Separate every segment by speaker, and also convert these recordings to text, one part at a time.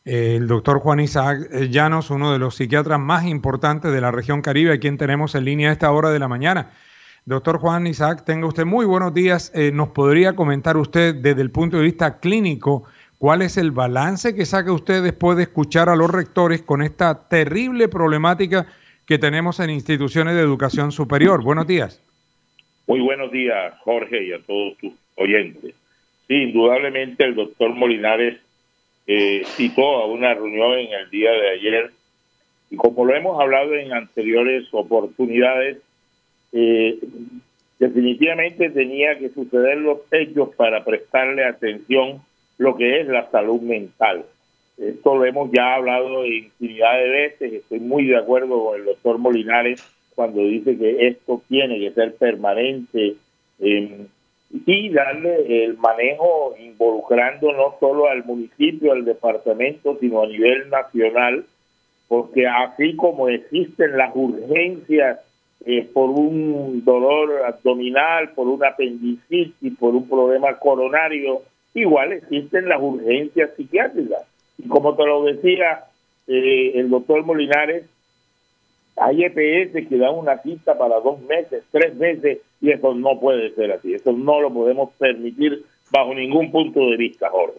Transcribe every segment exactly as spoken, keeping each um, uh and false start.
Speaker 1: Eh, el doctor Juan Isaac eh, Llanos, uno de los psiquiatras más importantes de la región Caribe, a quien tenemos en línea a esta hora de la mañana. Doctor Juan Isaac, tenga usted muy buenos días. Eh, ¿Nos podría comentar usted desde el punto de vista clínico cuál es el balance que saca usted después de escuchar a los rectores con esta terrible problemática que tenemos en instituciones de educación superior? Buenos días.
Speaker 2: Muy buenos días, Jorge, y a todos tus oyentes. Sí, indudablemente el doctor Molinares eh, citó a una reunión en el día de ayer, y como lo hemos hablado en anteriores oportunidades, eh, definitivamente tenía que suceder los hechos para prestarle atención lo que es la salud mental. Esto lo hemos ya hablado infinidad de veces. Estoy muy de acuerdo con el doctor Molinares cuando dice que esto tiene que ser permanente eh, y darle el manejo involucrando no solo al municipio, al departamento, sino a nivel nacional, porque así como existen las urgencias eh, por un dolor abdominal, por una apendicitis, por un problema coronario, igual existen las urgencias psiquiátricas. Y como te lo decía eh, el doctor Molinares, hay E P S que dan una cita para dos meses, tres meses, y eso no puede ser así. Eso no lo podemos permitir bajo ningún punto de vista, Jorge.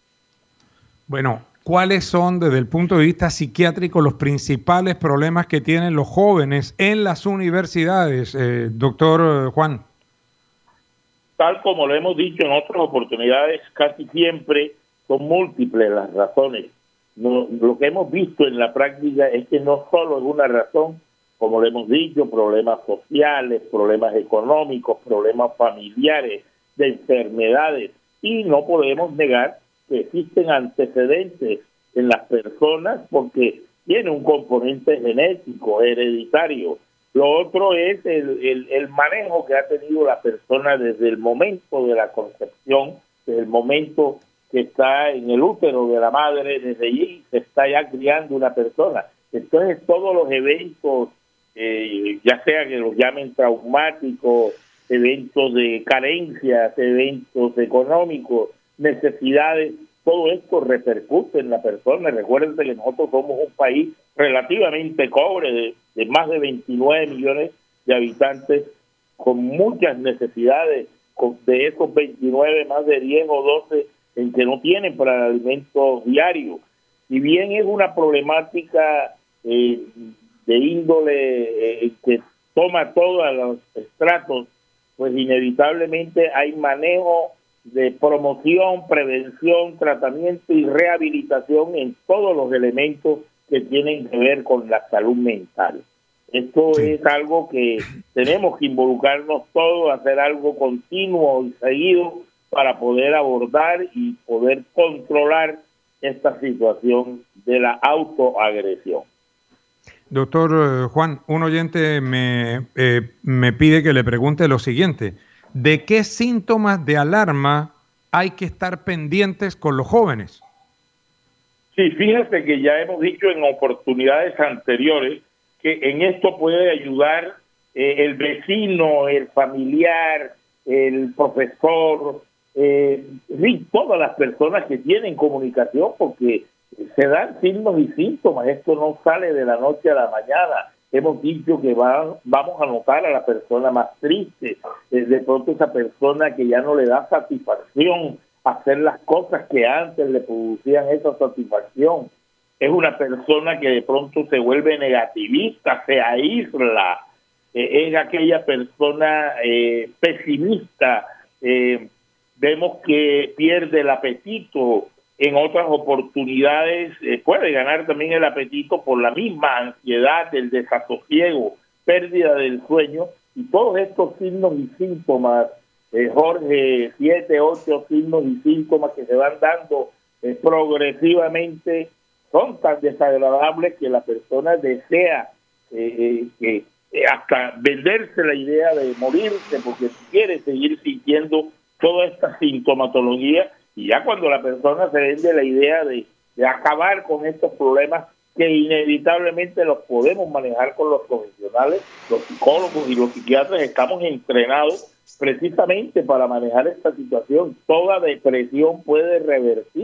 Speaker 1: Bueno, ¿cuáles son desde el punto de vista psiquiátrico los principales problemas que tienen los jóvenes en las universidades, eh, doctor Juan?
Speaker 2: Tal como lo hemos dicho en otras oportunidades, casi siempre son múltiples las razones. No, lo que hemos visto en la práctica es que no solo es una razón, como le hemos dicho, problemas sociales, problemas económicos, problemas familiares, de enfermedades, y no podemos negar que existen antecedentes en las personas porque tiene un componente genético, hereditario. Lo otro es el, el, el manejo que ha tenido la persona desde el momento de la concepción, desde el momento que está en el útero de la madre, desde allí se está ya criando una persona. Entonces todos los eventos, eh, ya sea que los llamen traumáticos, eventos de carencias, eventos económicos, necesidades, todo esto repercute en la persona. Recuerden que nosotros somos un país relativamente pobre, de, de más de veintinueve millones de habitantes, con muchas necesidades. Con, de esos veintinueve, más de diez o doce en que no tienen para el alimento diario. Si bien es una problemática eh, de índole eh, que toma todos los estratos, pues inevitablemente hay manejo de promoción, prevención, tratamiento y rehabilitación en todos los elementos que tienen que ver con la salud mental. Esto sí. Es algo que tenemos que involucrarnos todos, hacer algo continuo y seguido para poder abordar y poder controlar esta situación de la autoagresión.
Speaker 1: Doctor Juan, un oyente me, eh, me pide que le pregunte lo siguiente. ¿De qué síntomas de alarma hay que estar pendientes con los jóvenes?
Speaker 2: Sí, fíjate que ya hemos dicho en oportunidades anteriores que en esto puede ayudar eh, el vecino, el familiar, el profesor, eh, todas las personas que tienen comunicación, porque se dan signos y síntomas. Esto no sale de la noche a la mañana. Hemos dicho que va, vamos a notar a la persona más triste, eh, de pronto esa persona que ya no le da satisfacción hacer las cosas que antes le producían esa satisfacción. Es una persona que de pronto se vuelve negativista, se aísla, eh, es aquella persona eh, pesimista, eh, vemos que pierde el apetito. En otras oportunidades eh, puede ganar también el apetito por la misma ansiedad, el desasosiego, pérdida del sueño, y todos estos signos y síntomas, eh, Jorge, siete, ocho signos y síntomas que se van dando eh, progresivamente, son tan desagradables que la persona desea eh, que eh, hasta venderse la idea de morirse porque quiere seguir sintiendo toda esta sintomatología. Y ya cuando la persona se vende la idea de, de acabar con estos problemas que inevitablemente los podemos manejar con los profesionales, los psicólogos y los psiquiatras, estamos entrenados precisamente para manejar esta situación. Toda depresión puede revertir.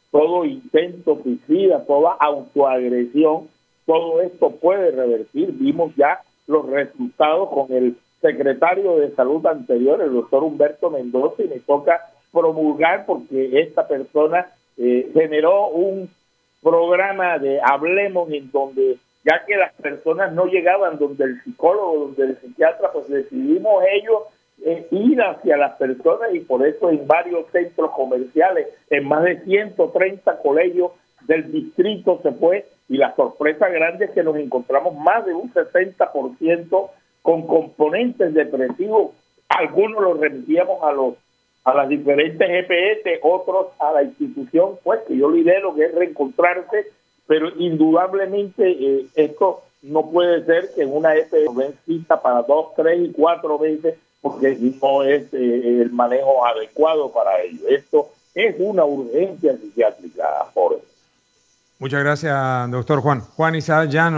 Speaker 2: todo intento suicida, toda autoagresión, todo esto puede revertir. Vimos ya los resultados con el secretario de Salud anterior, el doctor Humberto Mendoza, y me toca promulgar porque esta persona eh, generó un programa de Hablemos en donde, ya que las personas no llegaban donde el psicólogo, donde el psiquiatra, pues decidimos ellos eh, ir hacia las personas, y por eso en varios centros comerciales, en más de ciento treinta colegios del distrito se fue, y la sorpresa grande es que nos encontramos más de un sesenta por ciento con componentes depresivos. Algunos los remitíamos a los a las diferentes G P S, otros a la institución, pues que yo lidero, que es Reencontrarse, pero indudablemente eh, esto no puede ser que en una E P S den cita para dos, tres y cuatro veces, porque no es eh, el manejo adecuado para ello. Esto es una urgencia psiquiátrica, Jorge.
Speaker 1: Muchas gracias, doctor Juan. Juan Isaac Llano.